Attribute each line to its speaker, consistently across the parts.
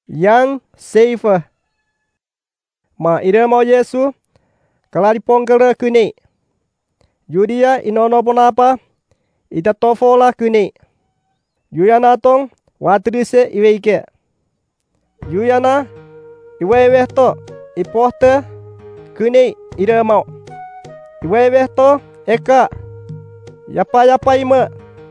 Speaker 1: yang Seifah. Ma ira mau Yesu kalaripong kala kuni. Judia inono ponapa ita tofola kuni. Yuyana tong watrise iweike. Yuyana iwewehto ipohte kuni ira mau. Iwewehto eka yapa ima.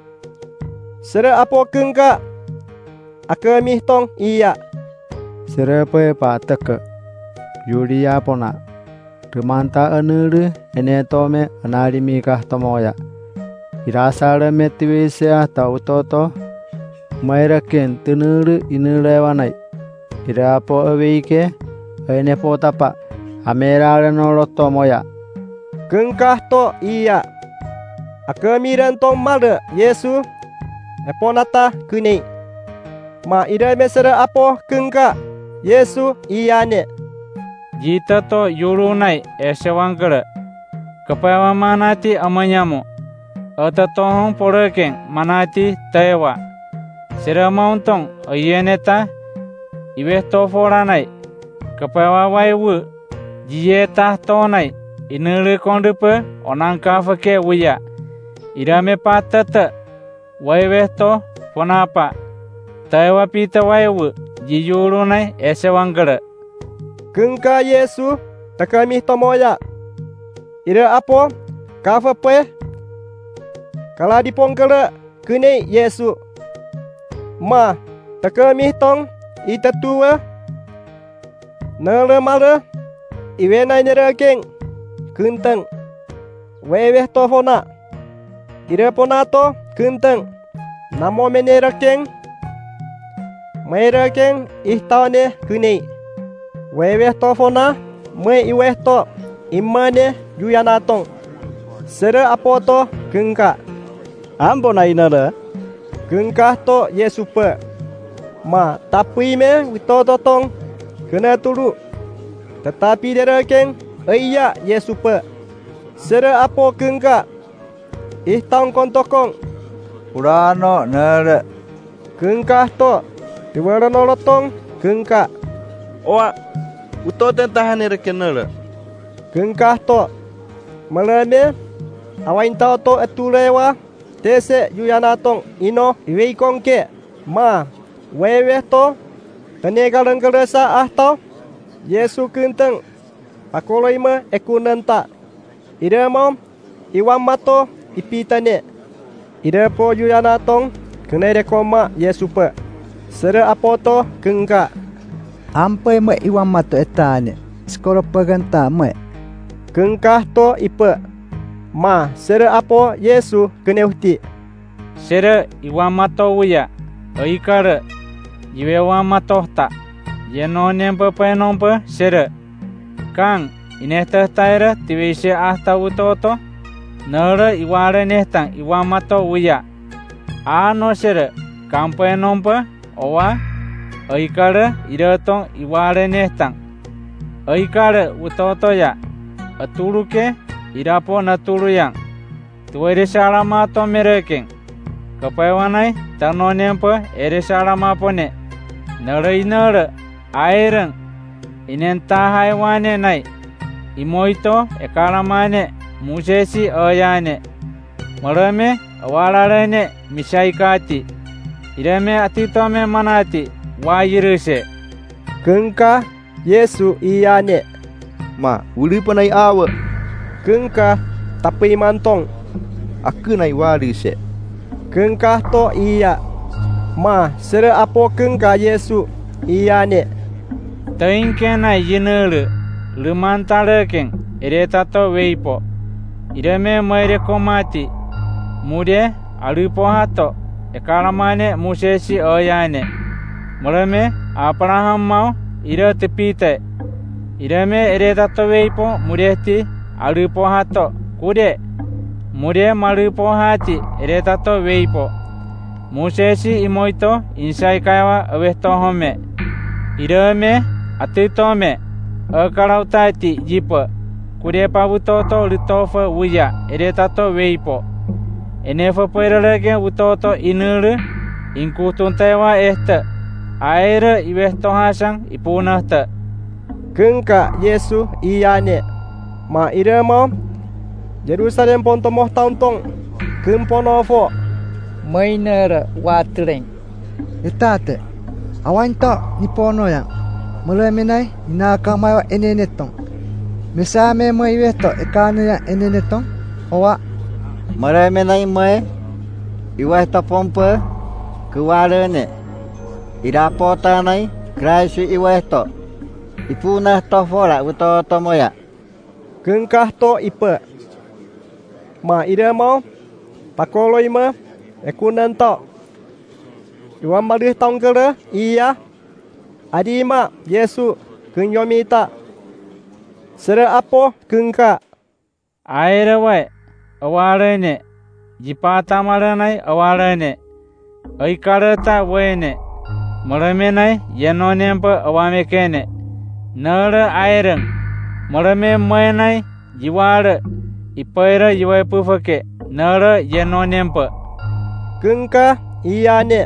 Speaker 1: Sera apo kengka akami tong iya.
Speaker 2: Sera pe pateke. Judia pona. Remanta anuru ene tome anarimi kah tomoya. Irasara metiwisa tautoto. Mairaken tenuru inurewanai. Irapo aweike ene potapa. Amerara noloto moya.
Speaker 1: Kengkah to iya. Akamiran tong male Yesu eponata kuni. Ma ida mesera apo kengka Yesu iyane.
Speaker 3: Jita to yurunai esewangkere. Kepawa manati amanyamu. Ata tohong poreken manati tewa. Sera mauntong oyeneta iwe to foranai. Kepawa waiwu jiyeta tonai. Inere kondepe onangka fake wuya. Irame patata waiwe to ponapa. Tewa pita waiwu jiyurunai esewangkere.
Speaker 1: Kengka Yesu takami tomoya. Ira apo kafa pe kala dipongkere kini Yesu. Ma takami tong itatua nere male iwena nyerekeng kenteng wewe tofona. Ira ponato kenteng namo menerekeng merekeng ihtane kini. Wewe tofona me iwe to imane yuyanatong. Sera apoto kengka.
Speaker 4: Ambona inara.
Speaker 1: Kengka to Yesu pe. Ma tapi me witototong kena tulu. Tetapi derekeng iya Yesu pe. Sera apo kengka. Ihtang kontokong.
Speaker 4: Urano nere.
Speaker 1: Kengka to tiwaranolotong kengka.
Speaker 5: Oa utoten tahan rekenela.
Speaker 1: Kengkah to malame awain tau to etulewa tese yuyanatong ino iweikong ke ma wewe to tenegalan keresa to Yesu kenteng pakoloima ekunanta ida mom iwam mato ipitane ida po yuyanatong kenere koma Yesu pe sera apoto kengka.
Speaker 2: Ampai me iwan mato etane. Skoro paganta me.
Speaker 1: Kengkah to ipe. Ma sera apo Yesu keneuti.
Speaker 3: Sera iwan mato wuya. Oikare. Iwe wan mato ta. Yeno nempe penompe sera. Kang inehta taira tiwise ahta utoto. Nere iware nehtang iwan mato wuya. Ano sera. Kang penompe owa. Oikare iratong iware nehtang. Oikare utoto ya. Aturuke irapo naturuyang. Tuwere salama to merekeng. Kapaiwanai tano nempe ere salama pone. Nere aireng. Inenta haiwane nai. Imoito ekaramane musesi oyane. Marame awalarene misaikati. Ireme atitome manati. Wayiruse.
Speaker 1: Kengka Yesu iyane.
Speaker 5: Ma uli panai awa.
Speaker 1: Kengka tapi mantong.
Speaker 5: Aku nai warise.
Speaker 1: Kengka to iya. Ma sera apo kengka Yesu iyane.
Speaker 3: Taingkena yinere. Lumantarekeng eretato weipo. Ireme maire komati. Mude alupo hato. Ekaramane musesi oyane. Marame Abraham mau ira tepite. Irame eretato weipo mureti alupo hato kude. Mure malupo hati eretato weipo. Musesi imoito insai kaiwa awesto home. Irame atitome akarautati jipa. Kude pabutoto lutofa wuya eretato weipo. Enefa perelege utoto inuru inkutuntewa esta. air iweh tohasang ipunah te.
Speaker 1: Kengka Yesus iyane. Ma ira mau Jerusalem pon tomoh tauntong. Kemponofo.
Speaker 6: Mainer watreng.
Speaker 2: Etate. Awan to ni pono yang. Mulai menai inaka mai enenetong. Mesame mai weto ekane yang enenetong. Owa
Speaker 4: Mulai menai mai iwah ta pompa kuwala ne. Ida pota nai kraisu iwah to. Ipunah to fola uto tomoya.
Speaker 1: Kengkah to ipe. Ma ira mau pakolo ima ekunan to. Iwan malih taung kere iya. Adi ma Yesu kenyomita. Sera apo kengka.
Speaker 3: Air wai awalene. Jipata maranai awalene. Aikarata wene. Maramenai yenonempa awamekene. Nara aireng. Marame menai jiwara. Ipaira jiwai pufake. Nara yenonempa.
Speaker 1: Kengka iyane.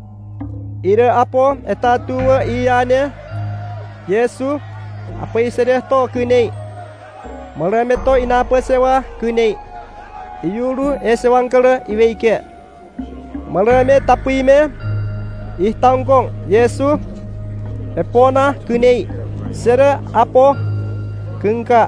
Speaker 1: Ira apo etatua iyane. Yesu apa isereh to kene. Marame to inapa sewa kene. Iyuru esewang kere iweike. Marame tapuime. Ihtangkong Yesu. Epona kene. Sera apo kengka.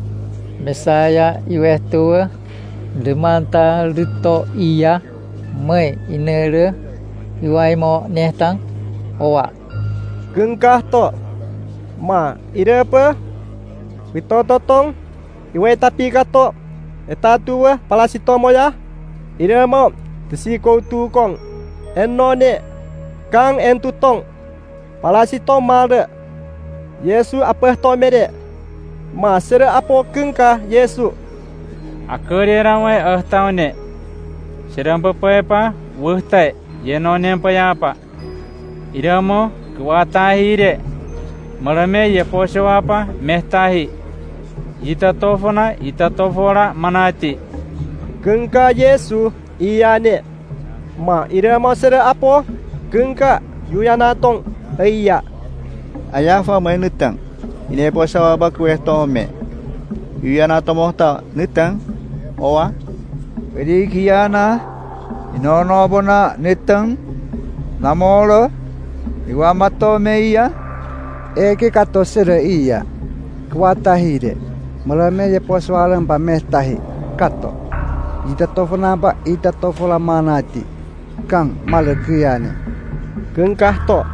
Speaker 6: Mesaya iweh tua demanta luto iya mai inere iwai mo nehtang owa.
Speaker 1: Kengkah to. Ma ira apa? Witototong iwai tapi kato. Etatua palasito moya. Ira mau tesiko tukong. Enone kang entutong. Palasito mare. Yesu apa to mere? Ma sera apo kengkah Yesu.
Speaker 3: Akere ramai tahune. Sedang pepepa wuhtai yenonem payapa. Idamo kuatahi de. Marame ye posewapa mehtahi. Ita tofora manati.
Speaker 1: Kengkah Yesu iyane. Ma irama sera apo kengkah yuyanatong iya.
Speaker 4: Ayafa mai nutang. Ini posawa baku tome. Uyana tomohta nutang. Owa. Wedi kiana. Inono bona nutang. Namolo. Iwa mato meia.
Speaker 2: eke kato sera iya. Kuatahire. Mulame je poswalan pa mehtahi. Kato. Ita tofona ba ita tofola manati. Kang malakiyane.
Speaker 1: Kengkah to.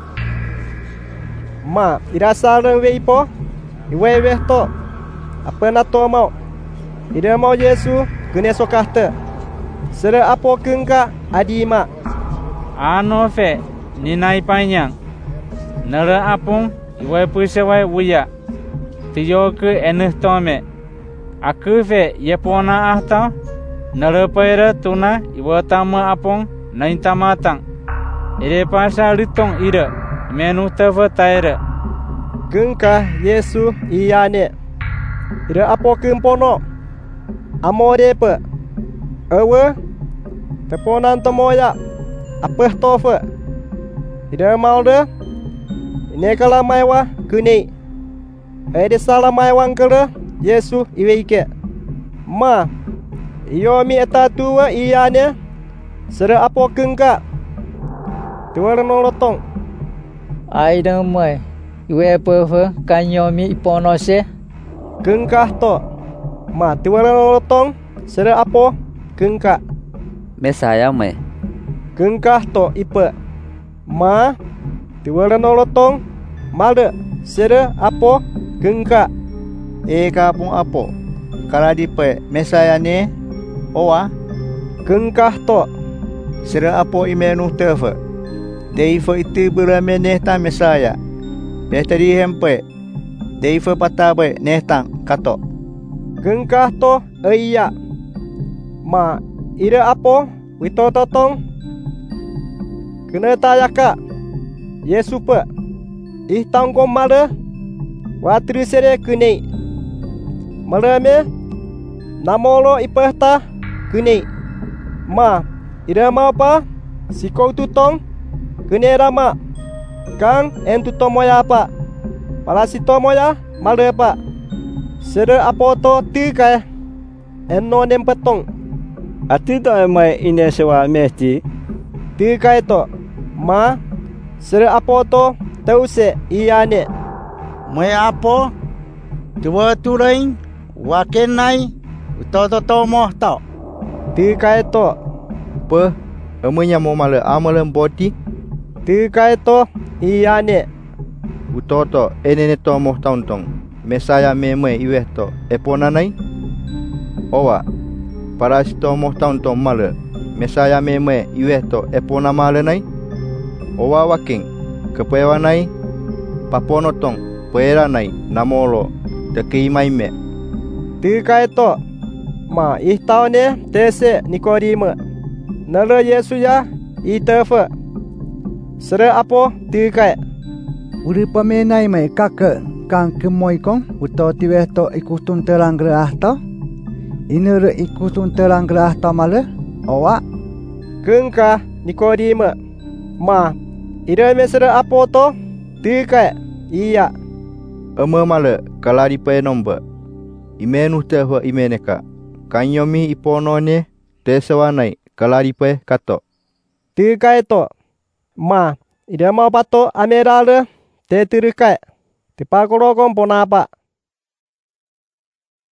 Speaker 1: Ma irasaran weipo. Iwe to. Apa na to mau. Ida mau Yesu kene sokahta. Sera apo kengkah adima.
Speaker 3: Anofe ninai panyang. Nara apung iwai pusewai wuya. Tiyo ke enuh tome. Aku fe ye pona ahta. Nara paira tuna iwa tama apung nain tamatang. Ire pasa ritong ira. Menu tava taira.
Speaker 1: Kengkah Yesu iyane. Ira apo kempono. Amore pe. Ewe. Teponan tomoya. Apa tofa. Ira mau de. Ini kala maiwa kuni. Ede salah maiwang kala Yesu iweike. Ma. Yomi eta tua iyane. Sera apo kengka. Tuar nolotong.
Speaker 6: Ai dang mai iwe pefe kanyomi iponose.
Speaker 1: Kengkah to. Ma tuar nolotong. Sera apo kengka.
Speaker 7: Mesaya mai.
Speaker 1: Kengkah to ipe. Ma tuar nolotong. Mada sera apo kengka.
Speaker 4: Eka pun apo. Kala dipe mesaya ne. Owa.
Speaker 1: Kengkah to.
Speaker 4: Sera apo imenu tefa. Deifa itu berame nehta mesaya. Peteri hempe. Deifa patabe nehtang kato.
Speaker 1: Kengkah to iya. Ma ira apo witototong. Kena tayaka. Yesu pe. Ihtang kom mala. Watri sere kuni. Malame. Namolo ipahta kuni. Ma ira ma apa? Sikau tutong. Kene rama. Kang en tu tomoya pak. Palasi tomoya male pak. Sere apoto tikai. Enno nem petong.
Speaker 8: Ati to mai ine sewa mesti.
Speaker 1: Tikai to. Ma sere apoto tause iane.
Speaker 9: Mai apo? Tua turain wakenai utoto moh tau.
Speaker 1: Tikai to.
Speaker 5: Pe, emenya mo male amalem boti.
Speaker 1: Tikai to iane.
Speaker 5: Utoto enene to mo tauntong. Mesaya meme iwesto eponanai. Owa, para sito mo tauntong male. Mesaya meme iwesto epona male nai. Owa waking kepewanai paponotong pera nai namolo teki maime.
Speaker 1: Tikai to. Ma ihtaune tese Nikodime. Nala Yesu ya itefe. Sere apo tikai.
Speaker 2: Uri pamenai mai kake kang kemoikong uto tiwesto ikutun terang gerahto. Inere ikutun terang gerahto male. Owa.
Speaker 1: Kengka Nikodime. Ma ide sere apo to tikai. Iya.
Speaker 5: Eme male kalari pe nomba. Imenu teho imeneka. Kanyomi iponone tesewanai kalari pe kato.
Speaker 1: Tikai to. Ma ide mau pato amerale te tirikai. Tipakoro kompona apa.